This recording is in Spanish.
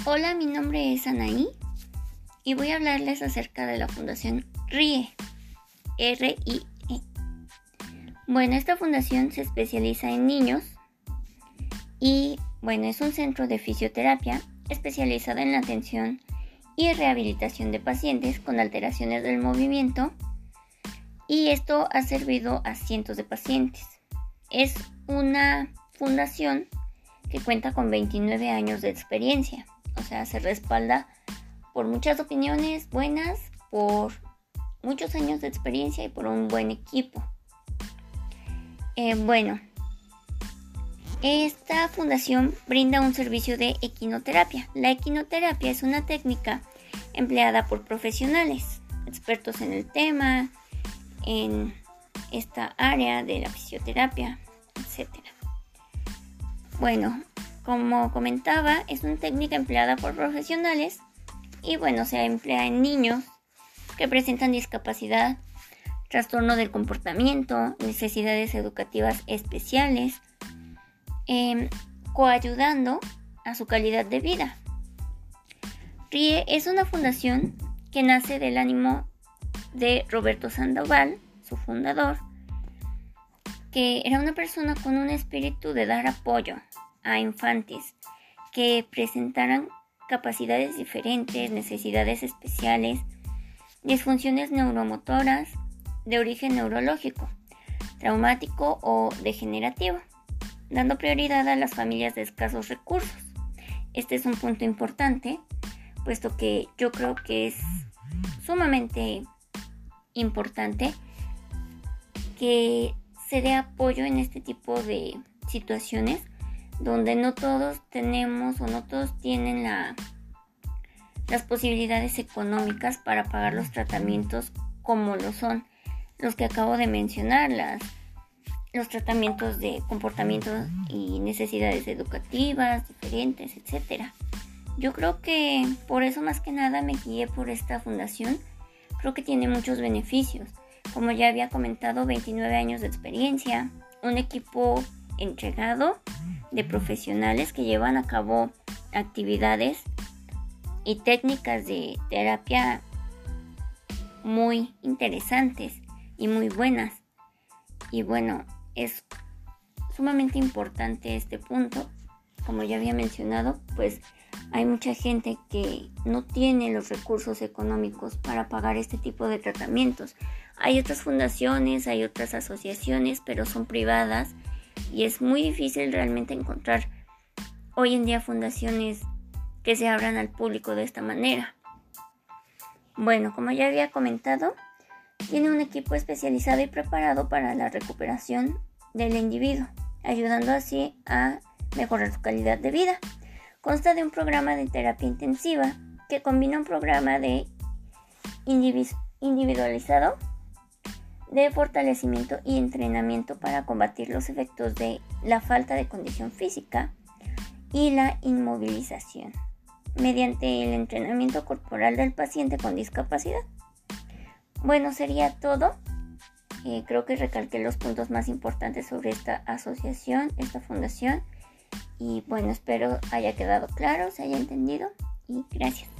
Hola, mi nombre es Anaí y voy a hablarles acerca de la Fundación RIE, R-I-E. Bueno, esta fundación se especializa en niños y, es un centro de fisioterapia especializado en la atención y rehabilitación de pacientes con alteraciones del movimiento, y esto ha servido a cientos de pacientes. Es una fundación que cuenta con 29 años de experiencia, o sea, se respalda por muchas opiniones buenas, por muchos años de experiencia y por un buen equipo. Esta fundación brinda un servicio de equinoterapia. La equinoterapia es una técnica empleada por profesionales, expertos en el tema, en esta área de la fisioterapia, etc. Como comentaba, es una técnica empleada por profesionales y se emplea en niños que presentan discapacidad, trastorno del comportamiento, necesidades educativas especiales, coayudando a su calidad de vida. RIE es una fundación que nace del ánimo de Roberto Sandoval, su fundador, que era una persona con un espíritu de dar apoyo a infantes que presentaran capacidades diferentes, necesidades especiales, disfunciones neuromotoras de origen neurológico, traumático o degenerativo, dando prioridad a las familias de escasos recursos. Este es un punto importante, puesto que yo creo que es sumamente importante que se dé apoyo en este tipo de situaciones donde no todos tenemos o no todos tienen las posibilidades económicas para pagar los tratamientos como lo son los que acabo de mencionar, los tratamientos de comportamiento y necesidades educativas diferentes, etc. Yo creo que por eso más que nada me guié por esta fundación. Creo que tiene muchos beneficios. Como ya había comentado, 29 años de experiencia, un equipo entregado de profesionales que llevan a cabo actividades y técnicas de terapia muy interesantes y muy buenas. Y es sumamente importante este punto. Como ya había mencionado, pues hay mucha gente que no tiene los recursos económicos para pagar este tipo de tratamientos. Hay otras fundaciones, hay otras asociaciones, pero son privadas y es muy difícil realmente encontrar hoy en día fundaciones que se abran al público de esta manera. Como ya había comentado, tiene un equipo especializado y preparado para la recuperación del individuo, ayudando así a mejorar su calidad de vida. Consta de un programa de terapia intensiva que combina un programa de individualizado de fortalecimiento y entrenamiento para combatir los efectos de la falta de condición física y la inmovilización mediante el entrenamiento corporal del paciente con discapacidad. Sería todo. Creo que recalqué los puntos más importantes sobre esta asociación, esta fundación. Y espero haya quedado claro, se haya entendido. Y gracias.